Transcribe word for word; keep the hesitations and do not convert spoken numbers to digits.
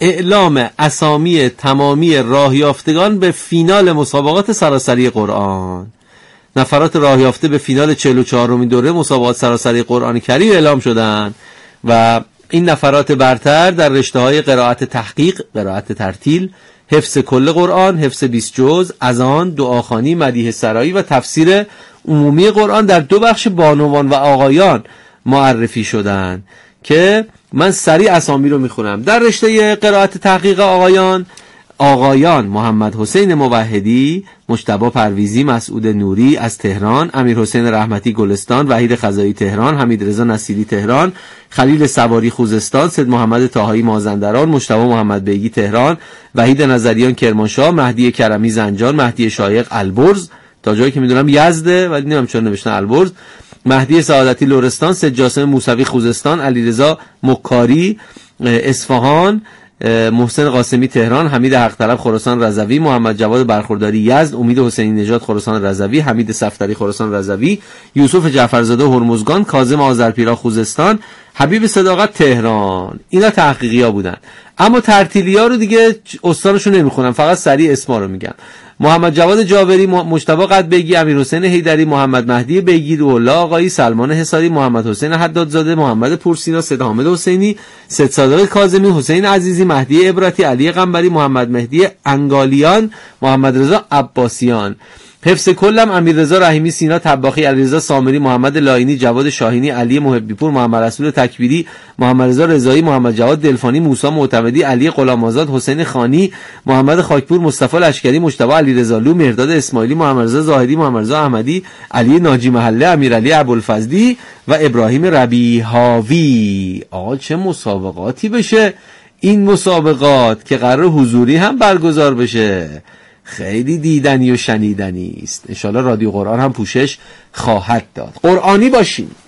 اعلام اسامی تمامی راه یافتگان به فینال مسابقات سراسری قرآن. نفرات راه یافته به فینال چهل و چهارمین دوره مسابقات سراسری قرآن کریم اعلام شدند و این نفرات برتر در رشته‌های قرائت تحقیق، قرائت ترتیل، حفظ کل قرآن، حفظ بیست جزء، اذان، دعاخوانی، مدیح سرایی و تفسیر عمومی قرآن در دو بخش بانوان و آقایان معرفی شدند که من سریع اسامی رو میخونم. در رشته قرائت تحقیق آقایان آقایان محمد حسین موحدی، مجتبی پرویزی، مسعود نوری از تهران، امیر حسین رحمتی گلستان، وحید خزایی تهران، حمید رضا نصیری تهران، خلیل سواری خوزستان، سید محمد طاهایی مازندران، مجتبی محمد بیگی تهران، وحید نظریان کرمانشاه، مهدی کرمی زنجان، مهدی شایق البرز، تا جایی که میدونم یزده ولی نمیدونم چرا نوشتن البرز، مهدی سعادتی لرستان، سید جاسم موسوی خوزستان، علیرضا مکاری اصفهان، محسن قاسمی تهران، حمید حق طلب خراسان رضوی، محمد جواد برخورداری یزد، امید حسینی نژاد خراسان رضوی، حمید صفدری خراسان رضوی، یوسف جعفرزاده هرمزگان، کاظم آذرپیرا خوزستان، حبیب صداقت تهران. اینا تحقیقی‌ها بودن. اما ترتیلی‌ها رو دیگه استانشو نمیخونم، فقط سریع اسما رو میگم. محمد جواد جابری، مجتبی قدبگی، امیر حسین حیدری، محمد مهدی بیگی، روح الله آقایی، سلمان حصاری، محمد حسین حدادزاده، محمد پورسینا، سید حامد حسینی، سید صادق کاظمی، حسین عزیزی، مهدی عبرتی، علی قنبری، محمد مهدی انگالیان، محمد رضا عباسیان. حفظ کلم امیررضا رحیمی، سینا طباخی، علیرضا سامری، محمد لاینی، جواد شاهینی، علی محبی پور، محمد رسول تکبیری، محمد رضا رضایی، محمد جواد دلفانی، موسی معتمدی، علی غلام‌آزاد، حسین خانی، محمد خاکپور، مصطفی لشکری، مجتبی علیرضا لو، مهرداد اسماعیلی، محمد رضا زاهدی، محمد رضا احمدی، علی ناجی محله، امیرعلی ابوالفضلی و ابراهیم ربیعاوی. آقا چه مسابقاتی بشه این مسابقات که قرار حضوری هم برگزار بشه. خیلی دیدنی و شنیدنی است. ان شاءالله رادیو قرآن هم پوشش خواهد داد. قرآنی باشین.